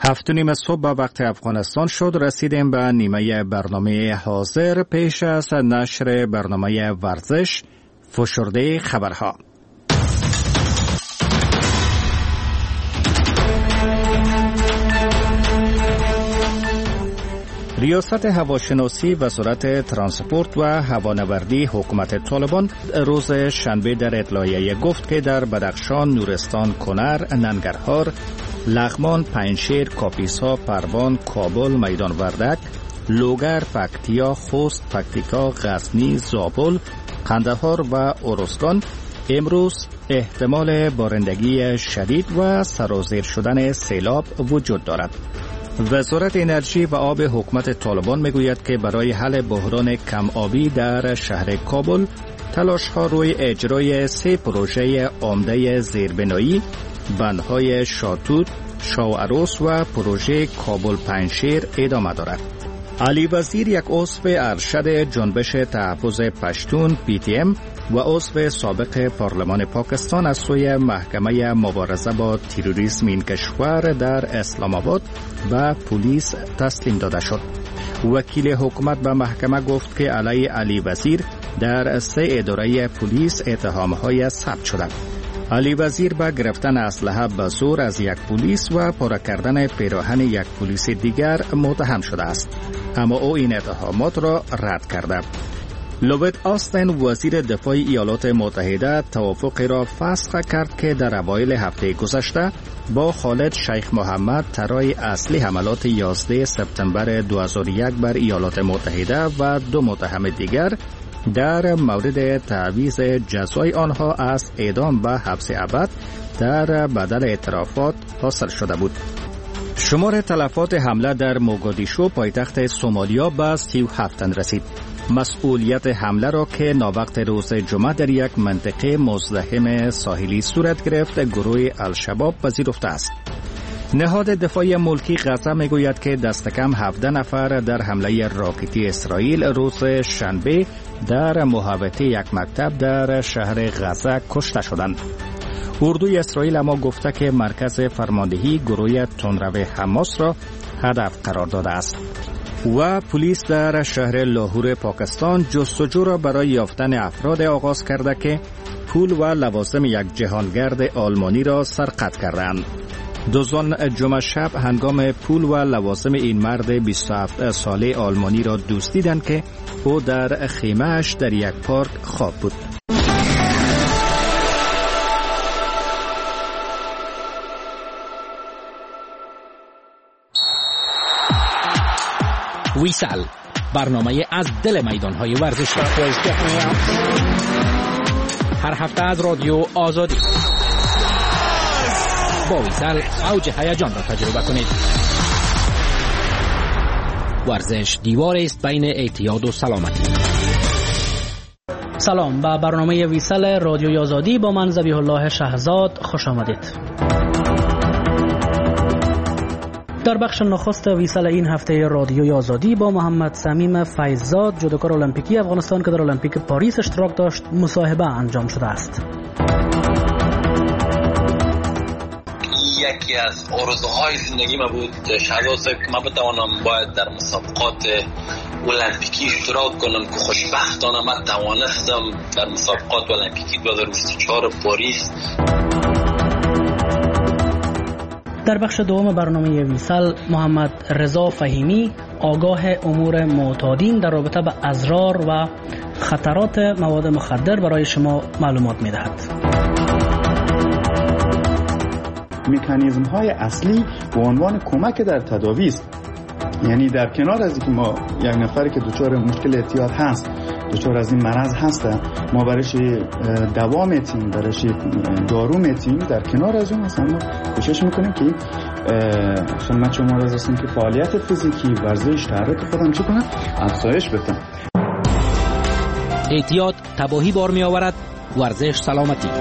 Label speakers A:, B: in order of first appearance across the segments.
A: 7:30 صبح به وقت افغانستان شد. رسیدیم به نیمه برنامه حاضر. پیش از نشر برنامه ورزش، فشرده خبرها. ریاست هواشناسی وزارت ترانسپورت و هوانوردی حکومت طالبان روز شنبه در اطلاعیه گفت که در بدخشان، نورستان، کنر، ننگرهار، لغمان، پنجشیر، کاپیسا، پروان، کابل، میدان وردک، لوگر، پکتیا، خوست، پکتیکا، غزنی، زابل، قندهار و ارزگان امروز احتمال بارندگی شدید و سرازیر شدن سیلاب وجود دارد. وزارت انرژی و آب حکومت طالبان میگوید که برای حل بحران کم آبی در شهر کابل تلاش‌ها روی اجرای 3 پروژه عمده زیربنایی، بندهای شاتوت، شاوعروس و پروژه کابل پنجشیر ادامه دارد. علی وزیر، یک عضو ارشد جنبش تحفظ پشتون PTM و عضو سابق پارلمان پاکستان، از سوی محکمه مبارزه با تروریسم این کشور در اسلام آباد و پلیس تسلیم داده شد. وکیل حکومت به محکمه گفت که علیه علی وزیر در 3 اداره پلیس اتهام‌های ثبت شده. علی وزیر به گرفتن اسلحه به زور از یک پلیس و پاره کردن پیراهن یک پلیس دیگر متهم شده است، اما او این اتهامات را رد کرده. لوید آستن، وزیر دفاع ایالات متحده، توافقی را فسخ کرد که در اوایل هفته گذشته با خالد شیخ محمد، طراح اصلی حملات 11 سپتامبر 2001 بر ایالات متحده و 2 متهم دیگر در مورد تعویض جزای آنها از اعدام و حبس ابد در بدل اعترافات حاصل شده بود. شمار تلفات حمله در موگادیشو، پایتخت سومالیا، به 37 تن رسید. مسئولیت حمله را که ناوقت روز جمعه در یک منطقه مزدحم ساحلی صورت گرفت، گروه الشباب پذیرفته است. نهاد دفاع ملکی غزه میگوید که دست کم 17 نفر در حمله راکتی اسرائیل روز شنبه در محوطه یک مکتب در شهر غزه کشته شدند. اردوی اسرائیل اما گفته که مرکز فرماندهی گروه تندرو حماس را هدف قرار داده است. و پلیس در شهر لاهور پاکستان جستجو را برای یافتن افراد آغاز کرده که پول و لوازم یک جهانگرد آلمانی را سرقت کردند. دزدان جمعه شب هنگام پول و لوازم این مرد 27 ساله آلمانی را دزدیدند که او در خیمه‌اش در یک پارک خواب بود.
B: ویسال، برنامه از دل میدان‌های ورزشی. هر هفته از رادیو آزادی. با ویسال اوج هیجان را تجربه کنید. ورزش دیواری است بین اعتیاد و سلامتی.
C: سلام، به برنامه ویسال رادیوی آزادی با من ذبیح الله شهزاد خوش آمدید. در بخش نخست ویسال این هفته رادیوی آزادی با محمد صمیم فیضزاد، جودوکار المپیکی افغانستان که در المپیک پاریس اشتراک داشت، مصاحبه انجام شده است.
D: یکی از آرزوهای زندگی ما بود شهزاد که من بتوانم باید در مسابقات المپیکی اشتراک کنم که خوشبختانه من توانستم در مسابقات المپیکی 2024 پاریس.
C: در بخش دوم برنامه ویسال محمد رضا فهیمی، آگاه امور معتادین در رابطه با اضرار و خطرات مواد مخدر، برای شما معلومات می‌دهد.
E: مکانیزم های اصلی به عنوان کمک در تداوی است. یعنی در کنار از اینکه ما یک نفری که دچار مشکل اعتیاد هست، دچار از این مرض هسته، ما برایش دوا میتیم، برایش دارو میتیم، در کنار از اون مثلا ما کوشش میکنیم که خدمت شما را رسیم که فعالیت فیزیکی، ورزش، تحرک خودم چی کنم؟ افزایش بدم.
B: اعتیاد تباهی بار می آورد، ورزش سلامتی.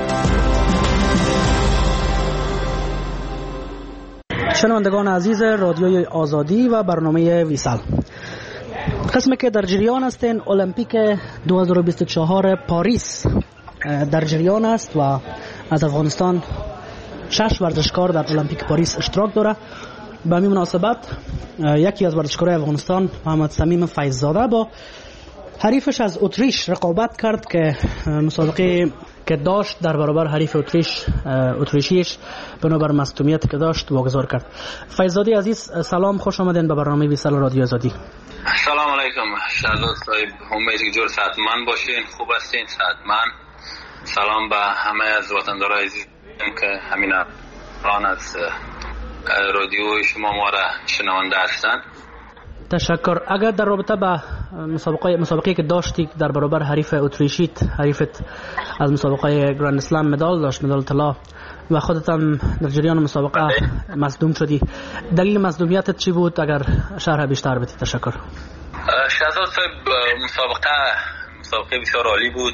C: شنوندگان عزیز رادیوی آزادی و برنامه ویسال، قسمی که در جریان هستین، المپیک 2024 پاریس در جریان است و از افغانستان 6 ورزشکار در المپیک پاریس اشتراک داره. به همین مناسبت یکی از ورزشکارای افغانستان محمد صمیم فیضزاده با حریفش از اتریش رقابت کرد که مسابقه که داشت در برابر حریف اتریشیش بنابر مصدومیت که داشت واگذار کرد. فیضزاده عزیز سلام، خوش آمدین به برنامه ویسال رادیو آزادی.
D: سلام علیکم شهزاد صاحب، امید که جور صحتمند باشین، خوب هستین، صحتمند. سلام به همه از وطندارای عزیزم که همین الان از رادیو شما ما را شنونده هستند.
C: تشکر. اگر در رابطه با مسابقه که داشتی در برابر حریف اتریشیت، حریفت از مسابقه گراند اسلم مدال داشت، مدال طلا، و خودت هم در جریان مسابقه مصدوم شدی، دلیل مصدومیتت چی بود؟ اگر شرح بیشتر بدی. تشکر.
D: شهزاد صاحب، مسابقه بسیار عالی بود،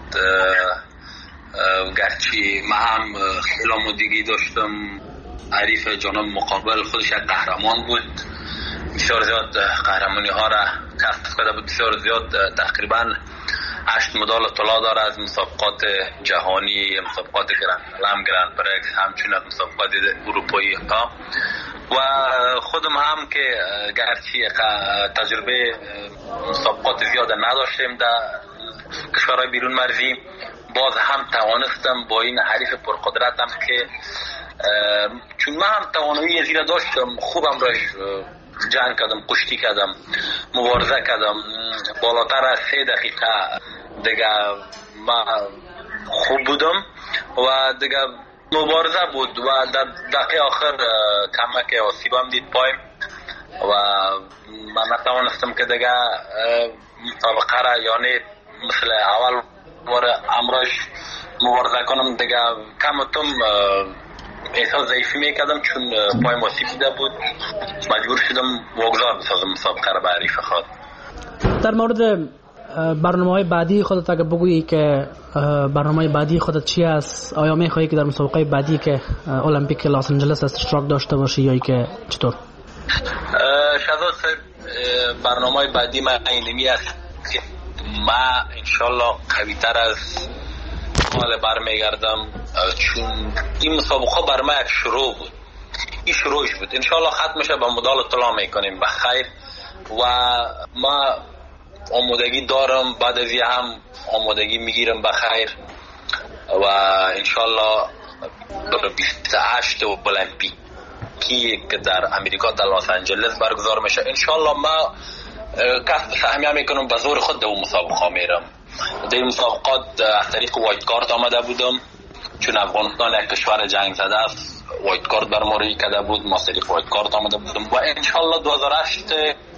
D: گرچه من هم خیلی آمادگی داشتم. حریف جانب مقابل خودش یک قهرمان بود، بسیار زیاد قهرمانی ها را کسب کرده بود، بسیار زیاد، تقریبا 8 مدال طلا داره از مسابقات جهانی، مسابقات گراند اسلم، گراند پرکس، همچنین از مسابقات اروپایی ها. و خودم هم که گرچه تجربه مسابقات زیاد نداشتیم در کشورهای بیرون مرزی، باز هم توانستم با این حریف پرقدرتم که چون من هم توانایی زیاد داشتم، خوبم راش جنگ کردم، کشتی کردم، مبارزه کردم. بالاتر از 3 دقیقه دیگه من خوب بودم و دیگه مبارزه بود و در دقیقه آخر کمک آسیبم دید پایم و من نتوانستم که دیگه مسابقه را یعنی مثل اول بار امراش مبارزه کنم. دیگه کمتم احساس ضعیفی میکردم چون پایم آسیب دیده بود، مجبور شدم واگذار بسازم مسابقه را به حریف خود.
C: در مورد برنامه‌های بعدی خودت اگه بگویی که برنامه بعدی خودت چی است؟ آیا می‌خواهی که در مسابقه بعدی که المپیک لاس آنجلس اشتراک داشته باشی یا که چطور؟
D: شهزاد صاحب، برنامه بعدی من اینمی است که من انشالله قوی‌تر از حال برمیگردم، چون این مسابقه بر من یک شروع بود، این شروعش بود، انشالله ختمش به مدال طلا میکنیم بخیر و ما آمادگی دارم، بعد از این هم آمادگی میگیرم بخیر و انشالله در 28 المپیکی که در امریکا در لاس آنجلس برگزار میشه، انشالله ما کسب سهمیه میکنم، به زور خود در مسابقه میرم. در مسابقات از طریق وایت کارت آمده بودم، چون افغانستان یک کشور جنگ زده است، وایت کارت بر ما روی کرده بود، ما طریق وایت کارت آمده بودم و انشالله 2008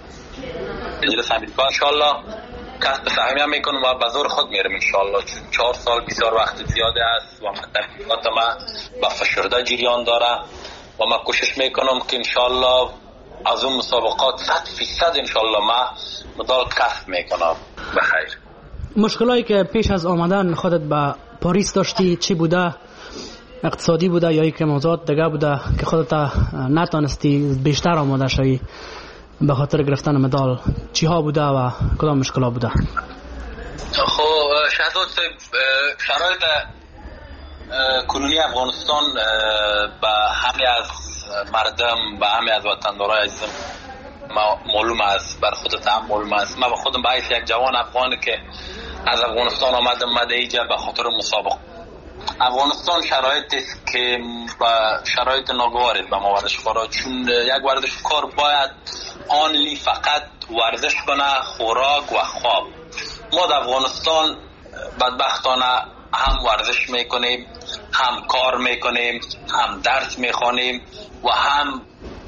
D: مجلس امریکا انشالله کسب سهمیه میکنم و به زور خود میرم انشالله، چون 4 سال بسیار وقت زیاده است و تحقیقات ما با فشرده جریان داره و ما کوشش میکنم که انشالله از اون مسابقات 100% انشالله ما مدال کسب میکنم بخیر.
C: مشکلاتی که پیش از آمدن خودت به پاریس داشتی چی بوده؟ اقتصادی بوده یا یک موضوعات دیگه بوده که خودت نتونستی بیشتر آماده شوی به خاطر گرفتن مدال؟ چی ها بوده و کدام مشکلات بوده؟
D: خب شهزاد صاحب، شرایط کنونی افغانستان به همه از مردم، به همه از وطندارای عزیزم معلوم است، بر خودت هم معلوم است. من به خودم به حیث یک جوان افغانی که از افغانستان آمدم اینجا به خاطر مسابقه. افغانستان شرایطی است که با شرایط ناگواری به ما ورزشکارا، چون یک ورزشکار باید آنلی فقط ورزش کنه، خوراک و خواب. ما در افغانستان بدبختانه هم ورزش میکنیم، هم کار میکنیم، هم درس میخوانیم و هم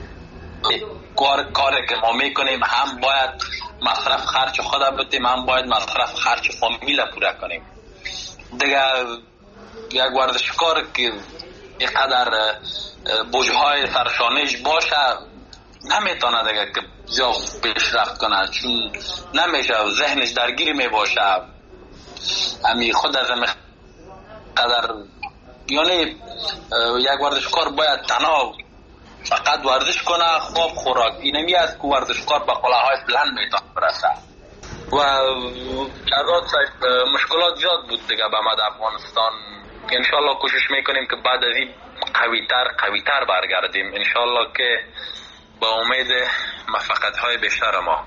D: کاری که ما میکنیم هم باید مصرف خرچ خود بدیم، هم باید مصرف خرچ فامیل پورا کنیم. دیگه یک ورزشکار که اینقدر بوجهای سرشانش باشه نمیتونه دیگه که زیاد پیشرفت کنه، چون نمیشه، ذهنش درگیر میباشه. امی خود از این قدر یعنی یک ورزشکار باید تنها فقط ورزش کنه، خواب خوراک، اینمی است که ورزشکار به قله‌های بلند میتونه برسه. و شهزاد صاحب مشکلات زیاد بود دیگه به ما در افغانستان. انشالله کوشش میکنیم که بعد از این قویتر برگردیم، انشالله که با امید موفقیت‌های بیشتر ما.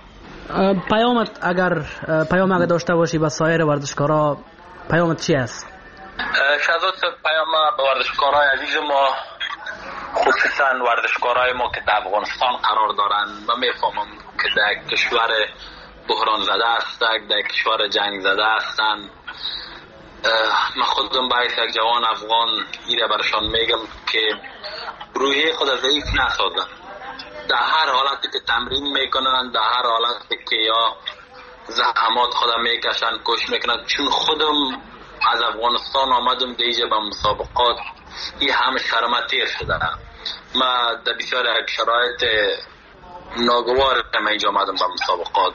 C: پیام اگر داشته باشی به سایر ورزشکارا، پیامت چی است؟
D: شهزاد پیام به ورزشکارای عزیز ما، خصوصا ورزشکارای ما که در افغانستان قرار دارند، من میفهمم که در کشور بحران زده هستند، در کشور جنگ زده هستند. من خودم باید یک جوان افغان ایره برشان میگم که روحیه خود ضعیف نسازن. در هر حالتی که تمرین میکنن، در هر حالتی که یا زحمات خودم میکشن، کوشش میکنن. چون خودم از افغانستان آمدم دیجه به مسابقات، این همه شرمت تیر شده. من در بسیار شرایط ناگوار اینجا آمدم به مسابقات.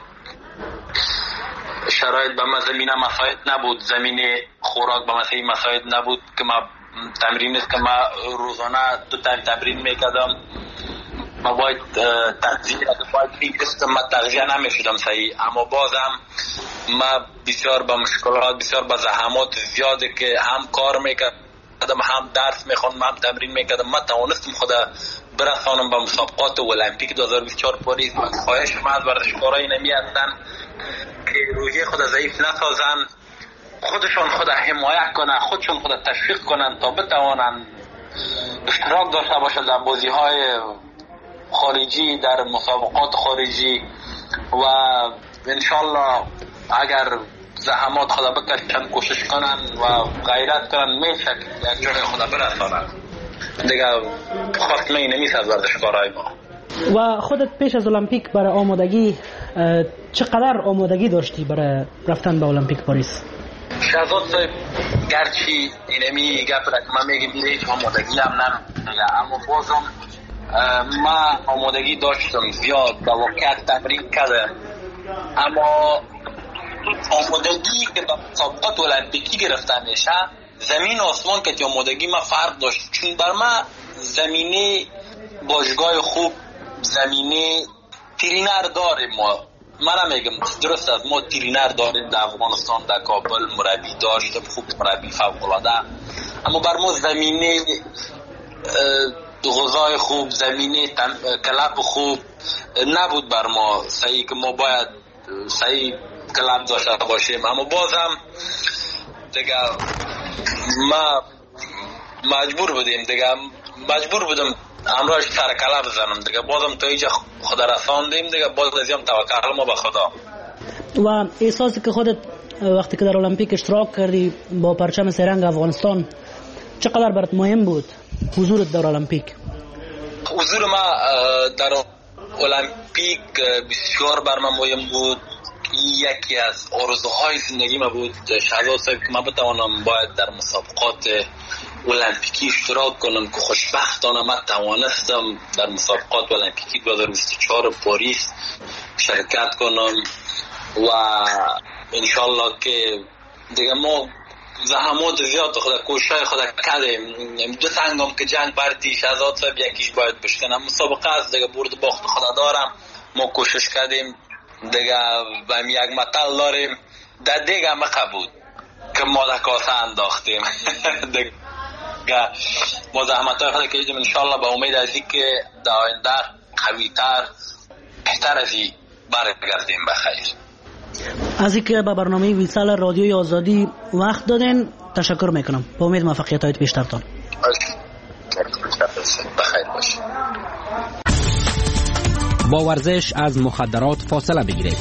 D: شرایط به من زمینه مساعد نبود، زمینه خوراک به من مساعد نبود که من تمرین است که من روزانه 2 تمرین میکردم. من باید تغذیه نمیشدم صحیح، اما بازم من بسیار به مشکلات، بسیار به زحمات زیاده که هم کار میکردم، هم درس میخوندم، هم تمرین میکردم. من توانستم خود برسانم به مسابقات المپیک 2024 پاریس. خواهش من از ورزشکارای نمی هستن که روحیه خود ضعیف نسازن، خودشون خود حمایت کنن، خودشون خود تشویق کنن تا بتوانن اشتراک داشته باشند در بازی‌های خارجی، در مسابقات خارجی. و انشالله اگر زحمات خدا بکشن، کوشش کنن و غیرت کنن، میشه یک جای خدا برسانن. دیگه خواستمه نمیست از ورزشکارای ما.
C: و خودت پیش از المپیک برای آمادگی چقدر آمادگی داشتی برای رفتن به المپیک پاریس؟
D: شهزاد صاحب، گرچه اینمی گپ را که من میگم دیگه هیچ آمادگی هم نمیده، اما بازم من آمادگی داشتم زیاد، به واقعیت تمرین کردم. اما آمادگی که به مسابقات المپیکی گرفته میشه، زمین و آسمان که آمادگی ما فرق داشت. چون بر من زمینه باشگاه خوب، زمینه ترینر داریم. من میگم درست است، ما ترینر داریم در افغانستان، در کابل مربی داشتم خوب، مربی فوق العاده. اما بر ما زمینه غذای خوب، زمینه کلاب خوب نبود بر ما صحیح که ما باید صحیح کلاب داشته باشیم. اما بازم دیگه ما مجبور بودم همراهش سر کلاب بزنم دیگه. بازم تا اینجا خدا رساندیم دیگه، باز ازیم توکل ما به خدا.
C: و احساسی که خودت وقتی که در المپیک اشتراک کردی با پرچم سرنگ افغانستان، چقدر برات مهم بود حضورت در المپیک؟
D: حضور ما در المپیک بسیار بر من مهم بود. یکی از آرزوهای زندگی ما بود شهزاد صاحب که من بتوانم باید در مسابقات المپیکی اشتراک کنم، که خوشبختانه من توانستم در مسابقات المپیکی 2024 پاریس شرکت کنم. و انشالله که دیگه ما زحمات زیاد خدا کوشش خدا کردیم. 2 سنگم که جنگ بردی شهزاد صاحب، یکیش باید بشکنم. مسابقه است دیگه، برد باخت خدا دارم. ما کوشش کردیم دیگه. و یک مطل داریم در دیگه مقبود که ما در کاسه انداختیم دیگه. ما زحمت های خدا کردیم. انشالله به امید از این که در آینده قوی‌تر بهتر از این برگردیم بخیر.
C: از اینکه به برنامه ویسال رادیوی آزادی وقت دادین تشکر میکنم. با امید موفقیت هایت بیشترتان.
D: بخیر باشید.
B: با ورزش از مخدرات فاصله بگیرید.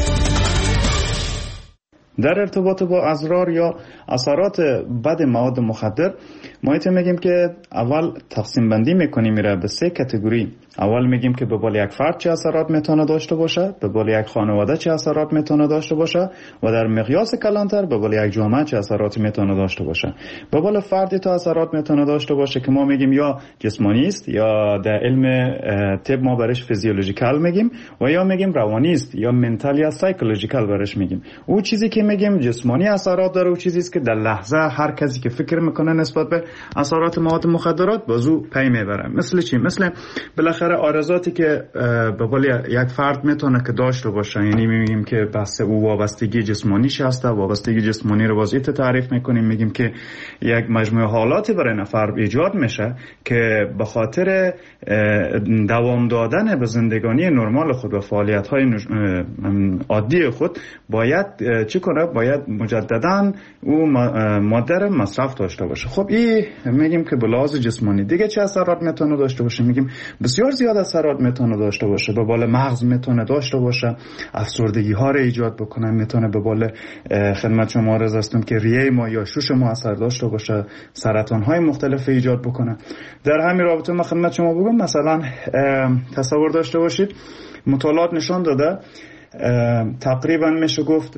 E: در ارتباط با اضرار یا اثرات بد مواد مخدر ما میگیم که اول تقسیم بندی میکنیم میره به 3 کاتگوری. اول میگیم که به بال یک فرد چه اثرات میتونه داشته باشه، به بال یک خانواده چه اثرات میتونه داشته باشه و در مقیاس کلانتر به بال یک جامعه چه اثراتی میتونه داشته باشه. به بال فردی تا اثرات میتونه داشته باشه که ما میگیم یا جسمانی است یا در علم طب ما برش فیزیولوژیکال میگیم، و یا میگیم روانی است یا منتال یا سایکولوژیکال برش میگیم. او چیزی که میگیم جسمانی اثرات داره، او چیزی است که در لحظه هر کسی که فکر میکنه نسبت به اثرات مواد مخدرات بازو پی میبره. مثل چی؟ مثل بالاخره سر آرزاتی که به قول یک فرد میتونه که داشته باشه، یعنی میگیم که بحث او وابستگی جسمانیش هست. وابستگی جسمانی رو وضعیت تعریف میکنیم، میگیم که یک مجموعه حالاتی برای نفر ایجاد میشه که به خاطر دوام دادن به زندگانی نرمال خود و فعالیت‌های عادی خود باید چی کنه؟ باید مجددا او ماده رو مصرف داشته باشه. خب این میگیم که به لحاظ جسمانی دیگه چه اثرات میتونه داشته باشه؟ میگیم بسیار زیاد اثرات میتونه داشته باشه. به بالا مغز میتونه داشته باشه، افسردگی ها رو ایجاد بکنه، میتونه به بالا خدمت شما عرض هستم که ریه ما یا شش ما اثر داشته باشه، سرطان های مختلف ایجاد بکنه. در همین رابطه من خدمت شما بگم مثلا تصور داشته باشید مطالعات نشان داده تقریبا میشه گفت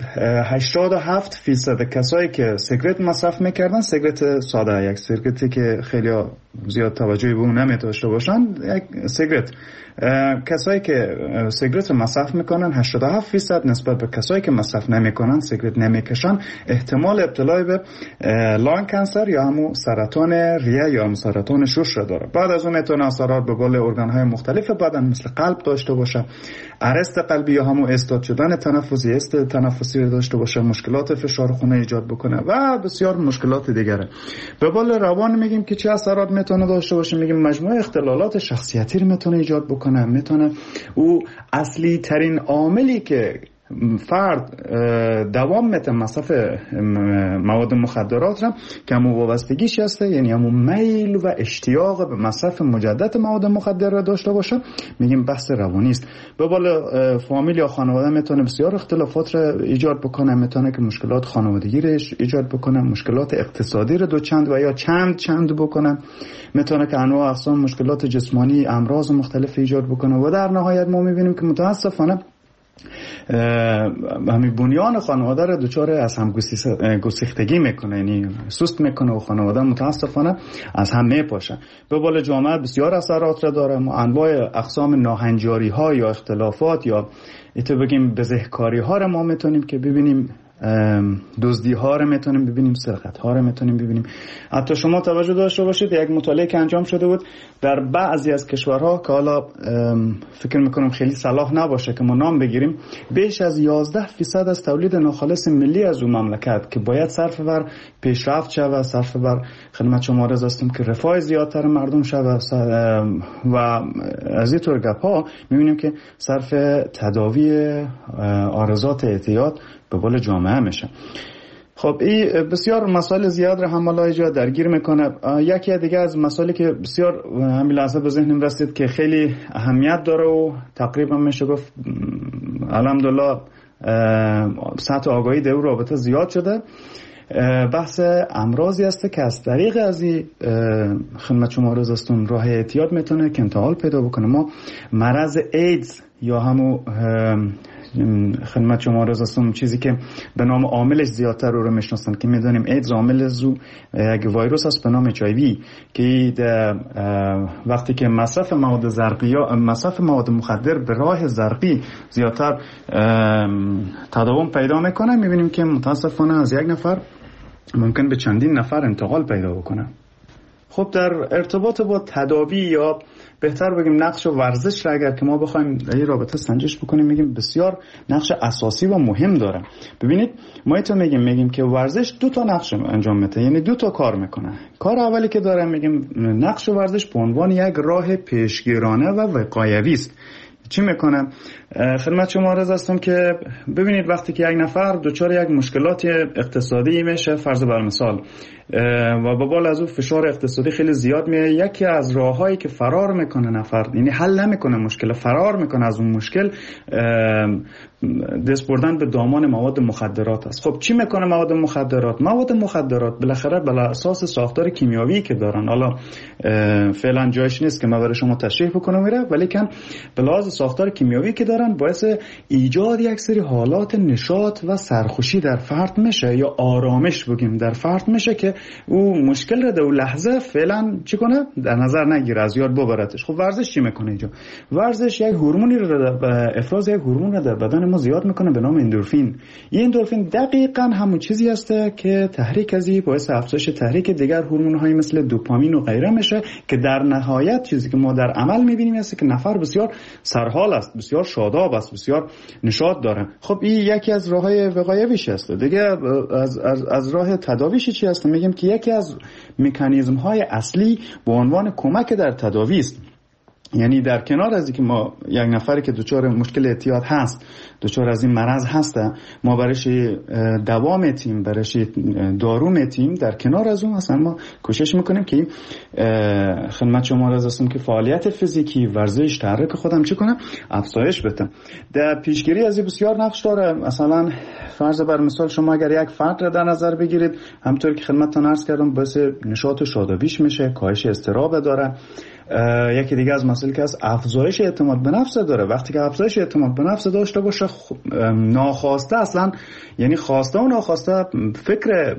E: 87% کسایی که سیگرت مصرف میکردن، سیگرت ساده، یک سیگرتی که خیلی زیاد توجهی به اون نمیداشته باشن، یک سیگرت، کسایی که سیگرت مصرف میکنن 87% نسبت به کسایی که مصرف نمیکنن، سیگرت نمیکشن، احتمال ابتلا به لانگ کانسر یا همون سرطان ریه یا هم سرطان شش را داره. بعد از اون میتونه اثرات به بالا ارگان‌های مختلف بدن مثل قلب داشته باشه، ارست قلبی یا همون استاد شدن تنفسی، تنفسی داشته باشه، مشکلات فشار خون ایجاد بکنه و بسیار مشکلات دیگره. به بالا روان میگیم که چه اثرات میتونه داشته باشه؟ میگیم مجموعه اختلالات شخصیتی رو میتونه ایجاد بکنه. میتونه او اصلی ترین عاملی که فرد دوام میته مصرف مواد مخدرات را که همون وابستگیش هسته، یعنی همون میل و اشتیاق به مصرف مجدد مواد مخدر را داشته باشه، میگیم بحث روانی است. به بالا فامیل یا خانواده میتونه بسیار اختلافات را ایجاد بکنه، میتونه که مشکلات خانوادگی را ایجاد بکنه، مشکلات اقتصادی را دو چند و یا چند بکنه، میتونه که انواع اقسام مشکلات جسمانی، امراض مختلف ایجاد بکنه و در نهایت ما میبینیم که متاسفانه همین بنیان خانواده را دچار از هم گسیختگی میکنه، یعنی سست میکنه و خانواده متاسفانه از هم میپاشه. به بالا جامعه بسیار اثرات را داره. ما انواع اقسام ناهنجاری ها یا اختلافات یا ایتو بگیم بزهکاری ها را ما میتونیم که ببینیم، دزدی ها رو میتونیم ببینیم، سرقت ها رو میتونیم ببینیم. حتی شما توجه داشته باشید یک مطالعه که انجام شده بود در بعضی از کشورها که حالا فکر میکنم خیلی صلاح نباشه که ما نام بگیریم، بیش از 11% از تولید ناخالص ملی از اون مملکت که باید صرف بر پیشرفت شود، صرف بر خدمت شما عرض هستم که رفاه زیادتر مردم شود و از این طور گپ ها میبینیم که صرف تداوی عارضات اعتیاد به بالا جامعه میشه. خب این بسیار مسائل زیاد رو هم حالا اینجا درگیر میکنه. یکی دیگه از مسائلی که بسیار همین لحظه به ذهنم رسید که خیلی اهمیت داره و تقریبا میشه گفت الحمدلله سطح آگاهی در اون رابطه زیاد شده، بحث امراضی است که از طریق از این خدمت شما عرض هستم راه اعتیاد میتونه که انتقال پیدا بکنه. ما مرض ایدز یا همون خدمت شما عرض هستم چیزی که به نام عاملش زیادتر رو میشناسن که میدونیم ایدز عامل زو یک ویروس است به نام HIV که وقتی که مصرف مواد زرقی یا مصرف مواد مخدر به راه زرقی زیادتر تداوم پیدا میکنه، میبینیم که متاسفانه از یک نفر ممکن به چندین نفر انتقال پیدا بکنه. خب در ارتباط با تداوی یا بهتر بگیم نقش ورزش را اگر که ما بخوایم در این رابطه سنجش بکنیم، میگیم بسیار نقش اساسی و مهم داره. ببینید ما ایتو میگیم که ورزش دو تا نقش انجام میده، یعنی دو تا کار میکنه. کار اولی که داره میگیم نقش ورزش به عنوان یک راه پیشگیرانه و وقایوی است. چی میکنه؟ خدمت شما عرض هستم که ببینید وقتی که یک نفر دچار یک مشکلات اقتصادی میشه، فرض بر مثال، و به بالا از اون فشار اقتصادی خیلی زیاد میاد، یکی از راههایی که فرار میکنه نفر، یعنی حل نمیکنه مشکل، فرار میکنه از اون مشکل، دست بردن به دامان مواد مخدرات است. خب چی میکنه مواد مخدرات؟ مواد مخدرات بالاخره بر اساس ساختار کیمیاویی که دارن، حالا فعلا جایش نیست که من برای شما تشریح بکنم میره، ولی کن به لحاظ ساختار کیمیاویی که دارن دارن باعث ایجاد یک سری حالات نشاط و سرخوشی در فرد میشه یا آرامش بگیم در فرد میشه که او مشکل رو در لحظه فعلا چی کنه در نظر نگیره، از یاد ببرتش. خب ورزش چی میکنه اینجا؟ ورزش یک هورمونی رو افراز یک هورمون رو در بدن ما زیاد میکنه به نام اندورفین. این اندورفین دقیقاً همون چیزی است که تحریک ازی باعث افزایش تحریک دیگر هورمون‌های مثل دوپامین و غیره میشه که در نهایت چیزی که ما در عمل میبینیم است که نفر بسیار سرحال است، بسیار شاداب است، بسیار نشاط داره. خب این یکی از راههای وقایویش است. دیگه از راه تداویش چی است؟ میگیم که یکی از مکانیزم‌های اصلی به عنوان کمک در تداوی است. یعنی در کنار از اینکه ما یک نفری که دچار مشکل اعتیاد هست، دچار از این مرض هسته، ما برایش دوا میتیم، برایش دارو میتیم، در کنار از اون اصلا ما کوشش میکنیم که خدمت شما عرض هستم که فعالیت فیزیکی، ورزش، تحرک خودم چی کنم افزایش بدم. در پیشگیری از این بسیار نقش داره. مثلا فرض بر مثال شما اگر یک فرد را در نظر بگیرید، همونطور که خدمتتون عرض کردم باعث نشاط و شادابیش میشه، کاهش اضطراب داره. یکی دیگه از مسائل که از افزایش اعتماد به نفس داره. وقتی که افزایش اعتماد به نفس داشته باشه ناخواسته، اصلا یعنی خواسته و ناخواسته فکر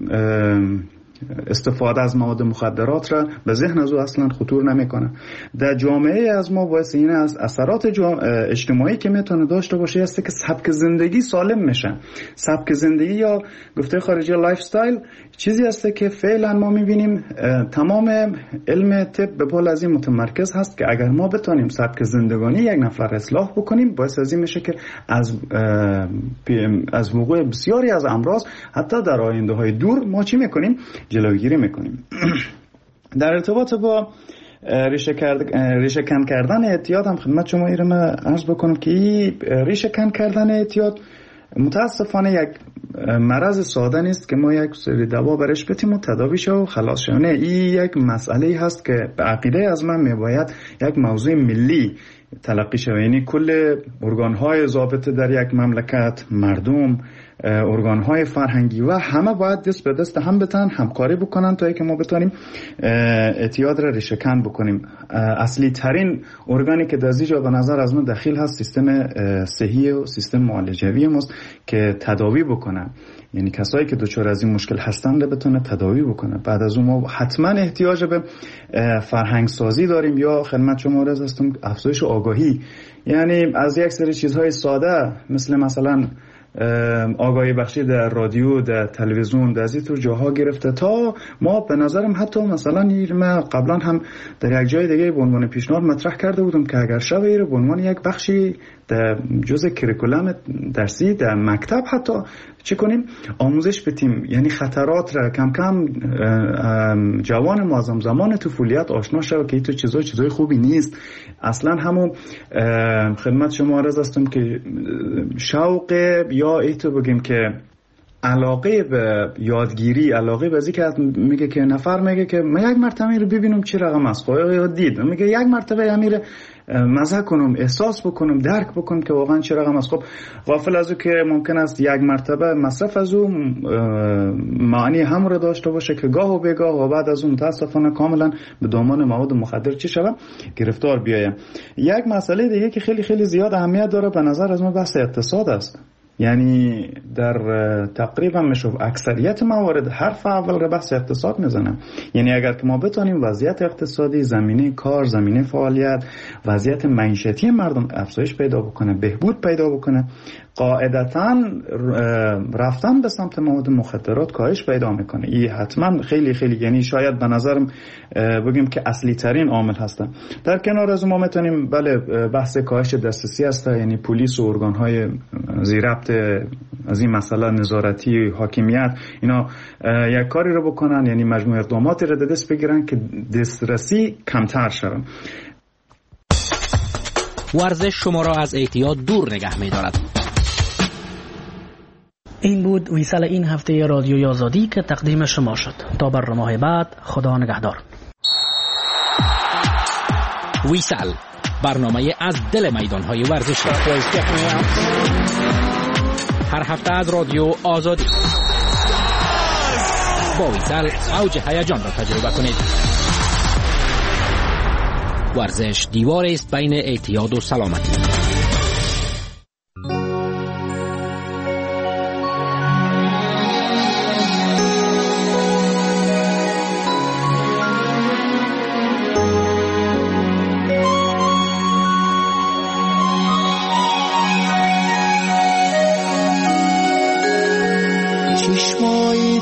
E: استفاده از مواد مخدرات را به ذهن از او اصلا خطور نمیکنه. در جامعه از ما باعث این از اثرات اجتماعی که میتونه داشته باشه است که سبک زندگی سالم میشه. سبک زندگی یا گفته خارجی لایف استایل چیزی است که فعلا ما میبینیم تمام علم طب به پول از این متمرکز هست که اگر ما بتونیم سبک زندگانی یک نفر اصلاح بکنیم باعث از این میشه که از وقوع بسیاری از امراض حتی در آینده های دور ما چی میکنیم؟ جلوگیری میکنیم. در ارتباط با ریشه کن کردن اعتیاد هم خدمت شما رو من عرض بکنم که ریشه کن کردن اعتیاد متاسفانه یک مرض ساده نیست که ما یک سری دوا برش بتیم و تداویش و خلاص شه. نه، این یک مسئله هست که به عقیده از من میباید یک موضوع ملی تلقی شود. یعنی کل ارگان‌های ضابطه در یک مملکت، مردم، ارگان‌های فرهنگی و همه باید دست به دست هم بتن، همکاری بکنن تا اینکه ما بتونیم اعتیاد را ریشه‌کن بکنیم. اصلی ترین ارگانی که در اینجا به نظر از من دخیل هست سیستم صحی و سیستم معالجوی ماست که تداوی بکنن. یعنی کسایی که دچار از این مشکل هستن رو بتونه تداوی بکنه. بعد از اون ما حتما احتیاج به فرهنگ سازی داریم یا خدمت شما عرض هستم افزایش آگاهی. یعنی از یک سری چیزهای ساده مثلا آگاهی بخشی در رادیو، در تلویزیون، در این طور جاها گرفته تا ما به نظرم حتی مثلا ما قبلا هم در یک جای دیگه به عنوان پیشنهاد مطرح کرده بودم که اگر شبیه به عنوان یک بخشی در جزء کریکولم درسی در مکتب حتی چی کنیم؟ آموزش بدیم. یعنی خطرات را کم کم جوان معظم زمان طفولیت آشنا شود که این تو چیزای خوبی نیست. اصلا همون خدمت شما عرض هستم که شوق یا ایتو بگیم که علاقه به یادگیری، علاقه به که میگه که نفر میگه که من یک مرتبه رو ببینم چی رقم است، یا دید میگه یک مرتبه امیر مزه کنم، احساس بکنم، درک بکنم که واقعا چه رقم است. خب غافل از او که ممکن است یک مرتبه مصرف از او معنی هم رو داشته باشه که گاه و بیگاه و بعد از اون متاسفانه کاملا به دامان مواد مخدر چی شود گرفتار بیایم. یک مسئله دیگه که خیلی خیلی زیاد اهمیت داره به نظر از من بحث اقتصاد است. یعنی در تقریبا میشه اکثریت موارد حرف اول رو بحث اقتصاد میزنم. یعنی اگر که ما بتونیم وضعیت اقتصادی، زمینه کار، زمینه فعالیت، وضعیت معیشتی مردم افزایش پیدا بکنه، بهبود پیدا بکنه، قاعدتاً رفتن به سمت مواد مخدرات کاهش پیدا میکنه. این حتما خیلی خیلی یعنی شاید به نظرم بگیم که اصلی ترین عامل هستن. در کنار از ما میتونیم بله بحث کاهش دسترسی است، یعنی پلیس و ارگان‌های زیربط از این مسئله نظارتی، حاکمیت اینا یک کاری رو بکنن، یعنی مجموعه اقداماتی رو دست بگیرن که دسترسی کمتر شود.
B: ورزش شما را از اعتیاد دور نگه می‌دارد.
C: این بود ویسال این هفته رادیوی آزادی که تقدیم شما شد. تا برنامه بعد، خدا نگهدار.
B: ویسال برنامه از دل میدان‌های ورزشی. هر هفته از رادیو آزادی. با ویسال اوج هیجان را تجربه کنید. ورزش دیواری است بین اعتیاد و سلامتی.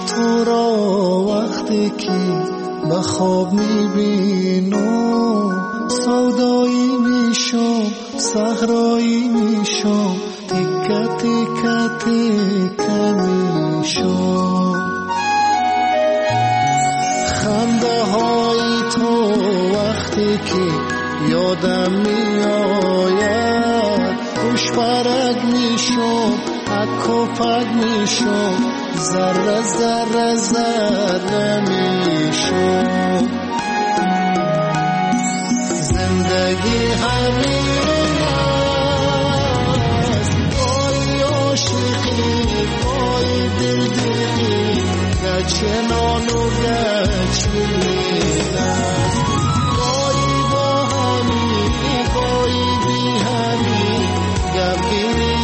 F: تو را وقتی که به خواب میبینم سودایی میشم صحرایی میشم تکه تکه تکه میشم خنده های تو وقتی که یادم میآید خوش پرک میشم حک و پک میشم ذره ذره ذره میشم زندگی همین است گاهی عاشقی گاهی دلدلی گچنان و گچین است گاهی با همی گاهی بی همی گپی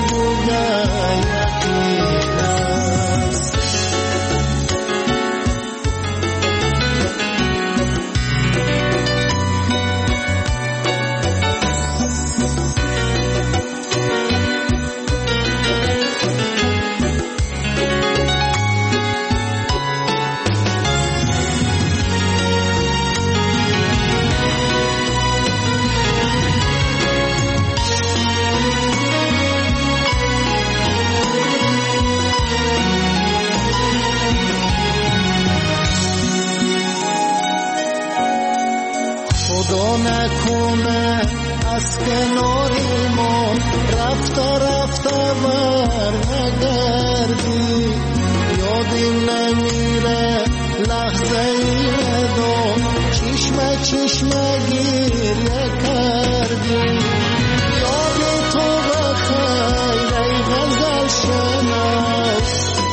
F: نکنه از کناری ما رفته رفته بر نگردی یادیم نمیره لحظه ای ندو چشمه چشمه گریه کردی یاد تو بخیر ای غزل شناس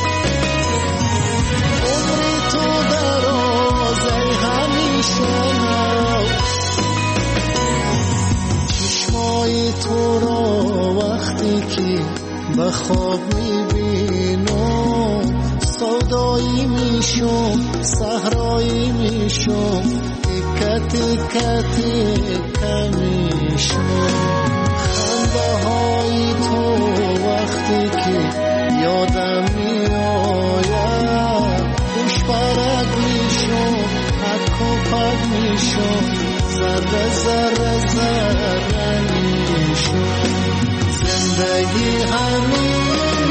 F: عمری تو دراز ای همیشه تو را وقتی که به خواب میبینم سودایی میشم صحرایی میشم تکه تکه تکه میشم خنده های تو وقتی که یادم میآید خوش پرک میشم حک و پک میشم ذره ذره ذره زندگی همین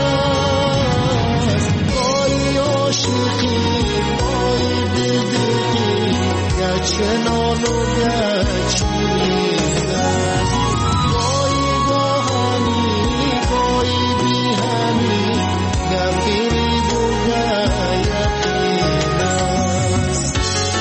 F: است گاهی عاشقی گاهی دلدلی گچنان و گچین است گاهی با همی گاهی بی همی گپی و یقین است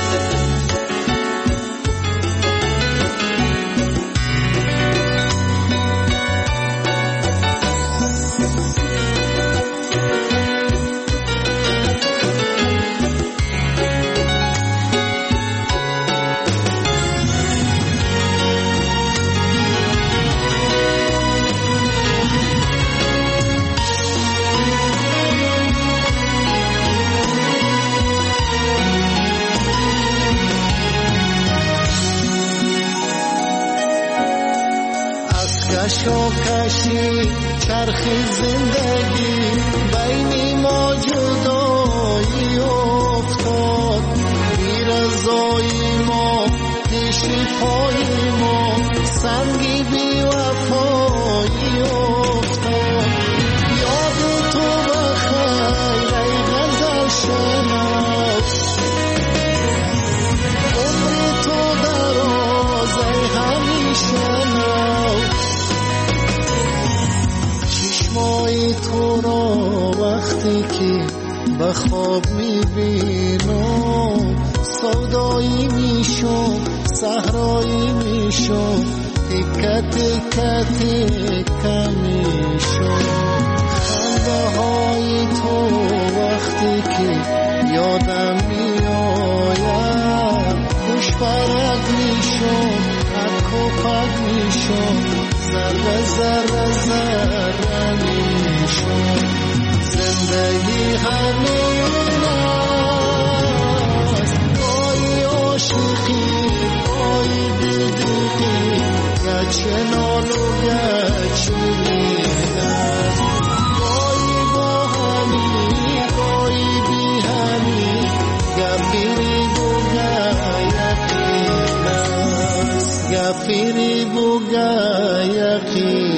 F: کشی چرخی زندگی بین ما جدایی افتاد بی رضایی ما پیشی پایی ما سنگی بی وفایی افتاد یاد تو بخیر ای غزل شناس عمری تو دراز ای همیشه تو را وقتی که به خواب میبینم سودایی میشم صحرایی میشم تکه تکه تکه میشم خنده های تو وقتی که یادم میآید خوش پرک میشم حک و پک میشم ذره ذره ذره میشم زندگی همین است گاهی عاشقی گاهی دلدلی گچنان و گچین است گاهی با همی گاهی بی مسافری بوگا یقین